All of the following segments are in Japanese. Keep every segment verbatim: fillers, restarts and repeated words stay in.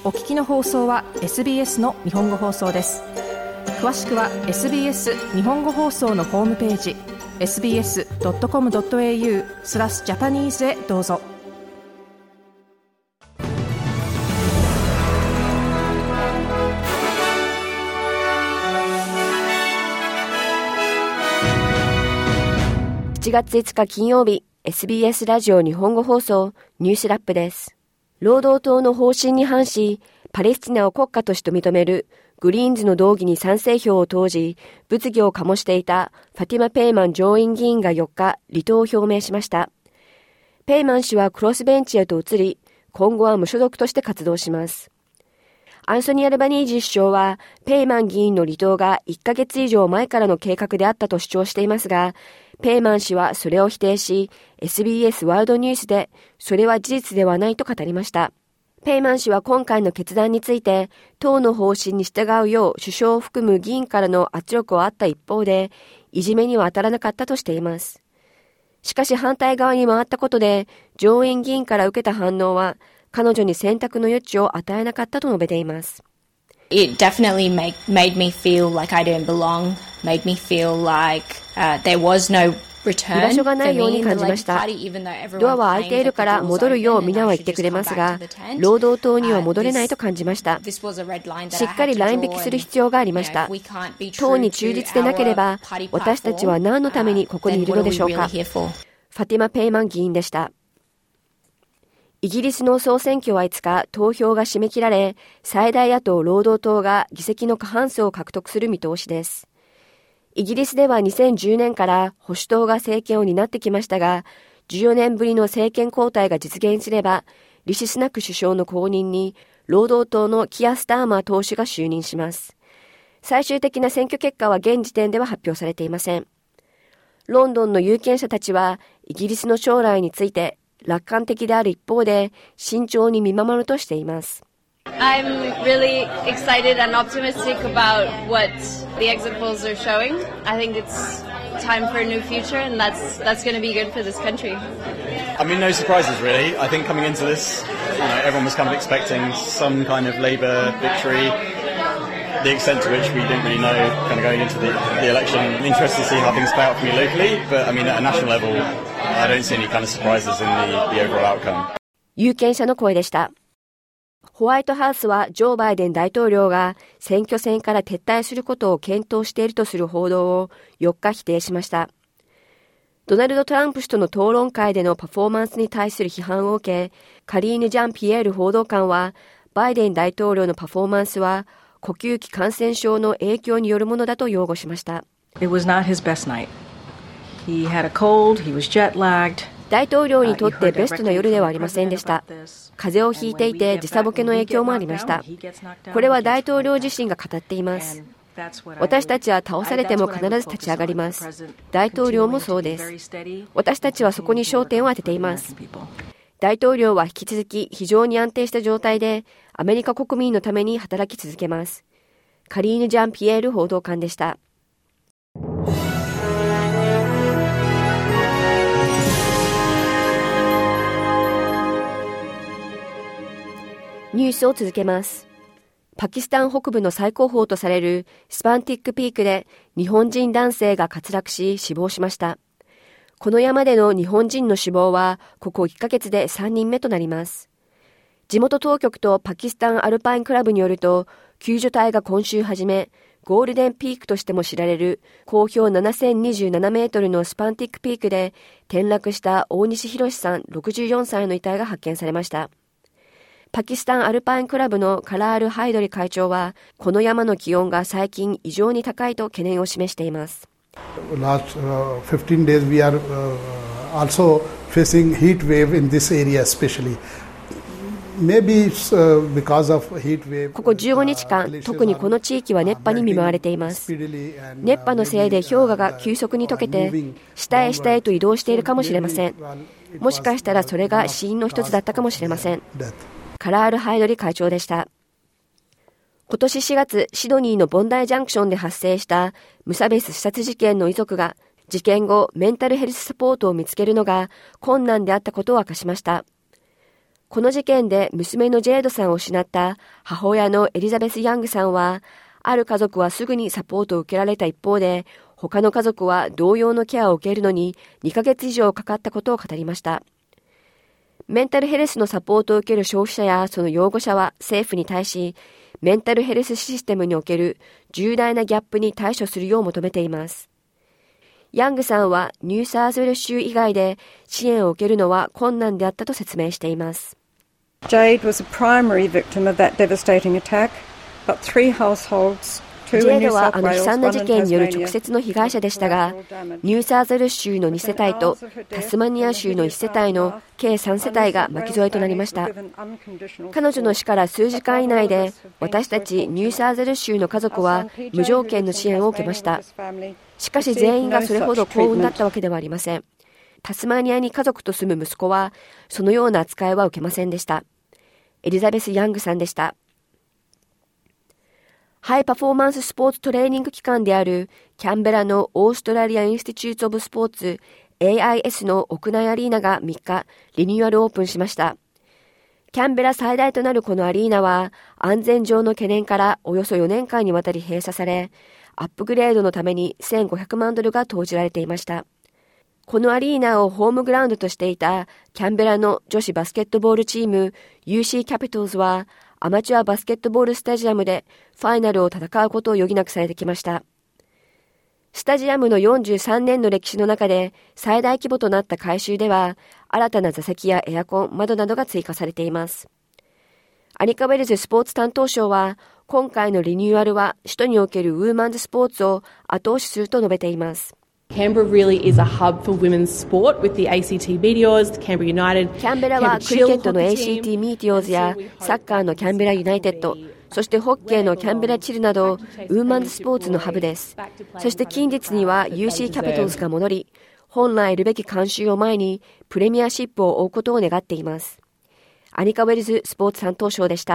お聞きの放送は エスビーエス の日本語放送です。詳しくは エスビーエス 日本語放送のホームページ エスビーエスドットコムドットエーユー スラスジャパニーズへどうぞ。 しちがついつか金曜日、エスビーエス ラジオ日本語放送ニュースラップです。労働党の方針に反し、パレスチナを国家として認めるグリーンズの動議に賛成票を投じ、物議を醸していたファティマ・ペイマン上院議員がよっか、離党を表明しました。ペイマン氏はクロスベンチへと移り、今後は無所属として活動します。アンソニー・アルバニージー首相は、ペイマン議員の離党がいっかげつ以上前からの計画であったと主張していますが、ペイマン氏はそれを否定し、エスビーエス ワールドニュースで、それは事実ではないと語りました。ペイマン氏は今回の決断について、党の方針に従うよう首相を含む議員からの圧力をあった一方で、いじめには当たらなかったとしています。しかし反対側に回ったことで、上院議員から受けた反応は、彼女に選択の余地を与えなかったと述べています。 It definitely make, made me feel like I didn't belong, made me feel like、uh, there was no return. 居場所がないように感じました。ドアは開いているから戻るよう皆は言ってくれますが、労働党には戻れないと感じました。しっかりライン引きする必要がありました。党に忠実でなければ、私たちは何のためにここにいるのでしょうか。ファティマ・ペイマン議員でした。イギリスの総選挙はいつか投票が締め切られ、最大野党労働党が議席の過半数を獲得する見通しです。イギリスではにせんじゅうねんから保守党が政権を担ってきましたが、じゅうよねんぶりの政権交代が実現すれば、リシ・スナク首相の後任に労働党のキア・スターマー党首が就任します。最終的な選挙結果は現時点では発表されていません。ロンドンの有権者たちはイギリスの将来について楽観的である一方で慎重に見守るとしています。 I'm really excited and optimistic about what the exit polls are showing. I think it's time for a new future and that's, that's going to be good for this country. I mean, no surprises really. I think coming into this, you know, everyone was kind of expecting some kind of Labour victory. The extent to which we didn't really know kind of going into the, the election. I'm interested to see how things play out for me locally, but I mean at a national level, I don't see any kind of surprises in the, the overall outcome. 有権者の声でした。ホワイトハウスはジョー・バイデン大統領が選挙戦から撤退することを検討しているとする報道をよっか否定しました。ドナルド・トランプ氏との討論会でのパフォーマンスに対する批判を受け、カリーヌ・ジャンピエール報道官はバイデン大統領のパフォーマンスは呼吸器感染症の影響によるものだと擁護しました。 It was not his best night. He had a cold, he was jet lagged. 大統領にとってベストな夜ではありませんでした。風邪をひいていて時差ボケの影響もありました。これは大統領自身が語っています。私たちは倒されても必ず立ち上がります。大統領もそうです。私たちはそこに焦点を当てています。大統領は引き続き非常に安定した状態でアメリカ国民のために働き続けます。カリーヌ・ジャンピエール報道官でした。ニュースを続けます。パキスタン北部の最高峰とされるスパンティックピークで日本人男性が滑落し死亡しました。この山での日本人の死亡はここいっかげつでさんにんめとなります。地元当局とパキスタンアルパインクラブによると、救助隊が今週初め、ゴールデンピークとしても知られる高標ななせんにじゅうななメートルのスパンティックピークで転落した大西博さんろくじゅうよんさいの遺体が発見されました。パキスタンアルパインクラブのカラール・ハイドリ会長は、この山の気温が最近異常に高いと懸念を示しています。 Last、uh, fifteen days we are、uh, also facing heat wave in this area especially. Maybe、uh, because of heat wave. ここじゅうごにちかん、特にこの地域は熱波に見舞われています。熱波のせいで氷河が急速に溶けて、下へ下へと移動しているかもしれません。もしかしたらそれが死因の一つだったかもしれません。カラール・ハイドリ会長でした。今年しがつ、シドニーのボンダイジャンクションで発生した無差別刺殺事件の遺族が、事件後、メンタルヘルスサポートを見つけるのが困難であったことを明かしました。 この事件で娘のジェードさんを失った母親のエリザベス・ヤングさんは、ある家族はすぐにサポートを受けられた一方で、他の家族は同様のケアを受けるのににかげつ以上かかったことを語りました。メンタルヘルスのサポートを受ける消費者やその養護者は政府に対し、メンタルヘルスシステムにおける重大なギャップに対処するよう求めています。ヤングさんはニューサウスウェル州以外で支援を受けるのは困難であったと説明しています。 Jade was a primary victim of that devastating attack, but three households ジェードはあの悲惨な事件による直接の被害者でしたが、ニューサーズウェル州のに世帯とタスマニア州のいち世帯の計さん世帯が巻き添えとなりました。彼女の死から数時間以内で、私たちニューサーズウェル州の家族は無条件の支援を受けました。しかし全員がそれほど幸運だったわけではありません。タスマニアに家族と住む息子は、そのような扱いは受けませんでした。エリザベス・ヤングさんでした。ハイパフォーマンススポーツトレーニング機関であるキャンベラのオーストラリア・インスティチュート・オブ・スポーツ エーアイエス の屋内アリーナがみっかリニューアルオープンしました。キャンベラ最大となるこのアリーナは安全上の懸念からおよそよねんかんにわたり閉鎖され、アップグレードのためにせんごひゃくまんドルが投じられていました。このアリーナをホームグラウンドとしていたキャンベラの女子バスケットボールチーム ユーシー キャピトルズはアマチュアバスケットボールスタジアムでファイナルを戦うことを余儀なくされてきました。スタジアムのよんじゅうさんねんの歴史の中で最大規模となった改修では、新たな座席やエアコン、窓などが追加されています。アニカ・ウェルズスポーツ担当相は、今回のリニューアルは首都におけるウーマンズスポーツを後押しすると述べています。 Canberra really is a hub for women's sport with the エーシーティー Meteors, the Canberra United. キャンベラはクリケットの エーシーティー ミーティオーズやサッカーのキャンベラユナイテッド、そしてホッケーのキャンベラチルなどウーマンズスポーツのハブです。そして近日には ユーシー キャピトルズが戻り、本来いるべき慣習を前にプレミアシップを追うことを願っています。アニカ・ウェルズスポーツ担当相でした。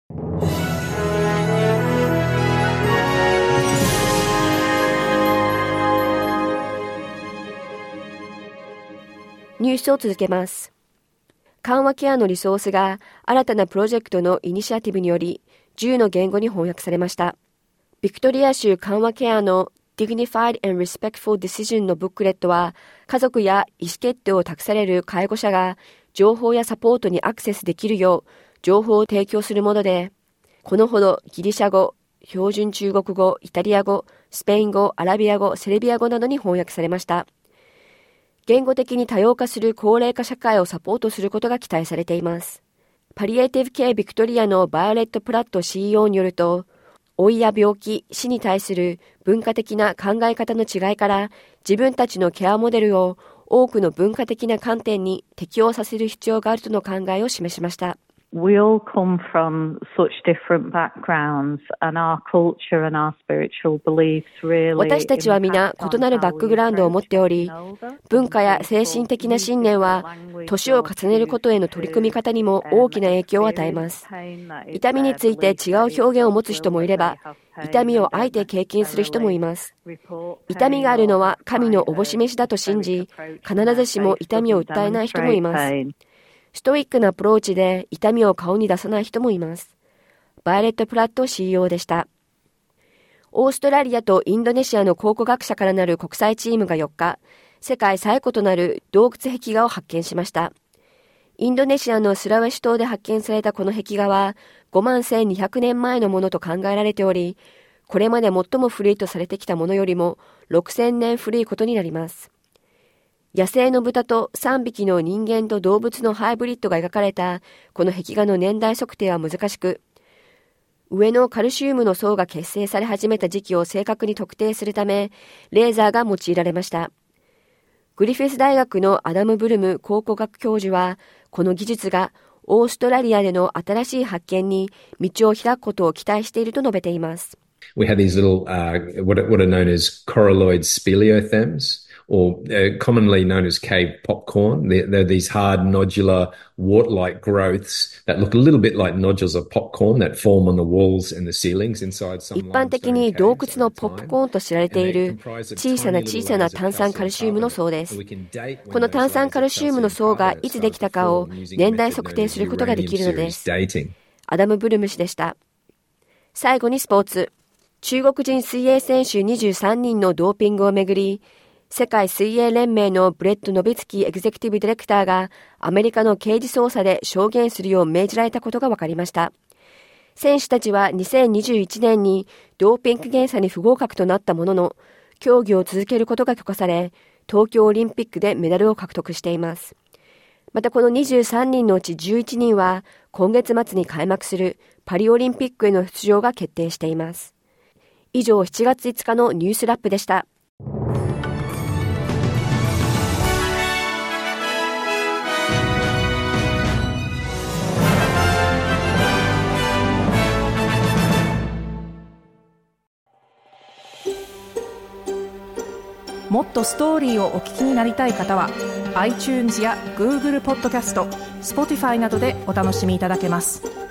ニュースを続けます。緩和ケアのリソースが新たなプロジェクトのイニシアティブによりじゅうの言語に翻訳されました。ビクトリア州緩和ケアの Dignified and Respectful Decision のブックレットは、家族や意思決定を託される介護者が情報やサポートにアクセスできるよう情報を提供するもので、このほどギリシャ語、標準中国語、イタリア語、スペイン語、アラビア語、セルビア語などに翻訳されました。言語的に多様化する高齢化社会をサポートすることが期待されています。パリエイティブケアビクトリアのバイオレット・プラット シーイーオー によると、老いや病気、死に対する文化的な考え方の違いから自分たちのケアモデルを多くの文化的な観点に適応させる必要があるとの考えを示しました。 We all come from such different backgrounds and our culture and our spiritual beliefs really 私たちは皆異なるバックグラウンドを持っており、文化や精神的な信念は年を重ねることへの取り組み方にも大きな影響を与えます。痛みについて違う表現を持つ人もいれば、痛みをあえて経験する人もいます。痛みがあるのは神のおぼし飯だと信じ、必ずしも痛みを訴えない人もいます。ストイックなアプローチで痛みを顔に出さない人もいます。バイオレット・プラット シーイーオー でした。オーストラリアとインドネシアの考古学者からなる国際チームがよっか、世界最古となる洞窟壁画を発見しました。インドネシアのスラウェシ島で発見されたこの壁画はごまんせんにひゃくねんまえのものと考えられており、これまで最も古いとされてきたものよりもろくせんねん古いことになります。野生の豚とさんびきの人間と動物のハイブリッドが描かれたこの壁画の年代測定は難しく、上のカルシウムの層が結成され始めた時期を正確に特定するため、レーザーが用いられました。グリフィス大学のアダム・ブルム考古学教授は、この技術がオーストラリアでの新しい発見に道を開くことを期待していると述べています。 We had these little, uh, what, what are known as coralloid speleothems. or uh, commonly known as cave popcorn. They're, they're these hard nodular wart-like growths that look a little bit like nodules of popcorn that form on the walls and the ceilings inside some 一般的に洞窟のポップコーンと知られている小さな小さな炭酸カルシウムの層です。この炭酸カルシウムの層がいつできたかを年代測定することができるのです。アダム・ブルム氏でした。最後にスポーツ。中国人水泳選手にじゅうさんにんのドーピングをめぐり、世界水泳連盟のブレッド・ノビツキーエグゼクティブディレクターがアメリカの刑事捜査で証言するよう命じられたことが分かりました。選手たちはにせんにじゅういちねんにドーピング検査に不合格となったものの、競技を続けることが許可され、東京オリンピックでメダルを獲得しています。またこのにじゅうさんにんのうちじゅういちにんは今月末に開幕するパリオリンピックへの出場が決定しています。以上しちがついつかのニュースラップでした。 もっとストーリーをお聞きになりたい方は iTunes や Google ポッドキャスト、Spotify などでお楽しみいただけます。